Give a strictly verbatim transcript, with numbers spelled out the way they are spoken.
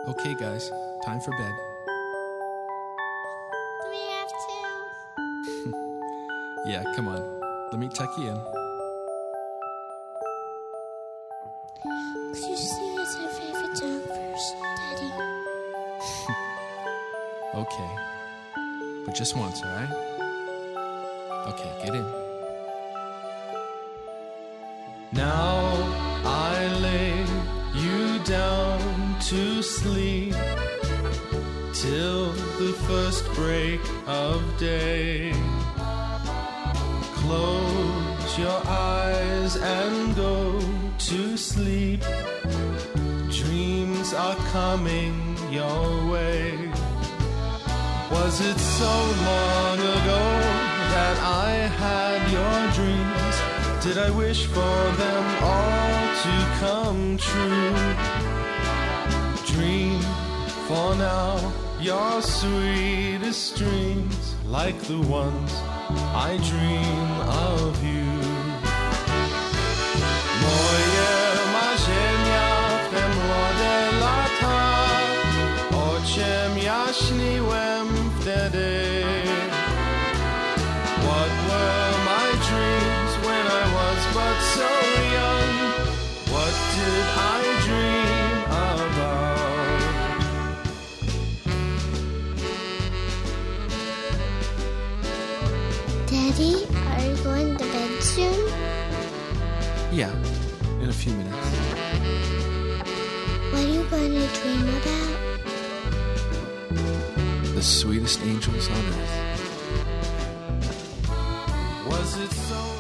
Okay, guys, time for bed. Do we have to? Yeah, come on. Let me tuck you in. Could you sing us our favorite song first, Daddy? Okay. But just once, all right? Okay, get in. Now I lay you down to sleep till the first break of day. Close your eyes and go to sleep. Dreams are coming your way. Was it so long ago that I had your dreams? Did I wish for them all to come true? Dream for now your sweetest dreams, like the ones I dream of you. Moje marzenia w te młode lata, o czym ja śniłem wtedy. What were my dreams when I was but so young? What did I dream about? Daddy, are you going to bed soon? Yeah, in a few minutes. What are you going to dream about? The sweetest angels on earth. Was it so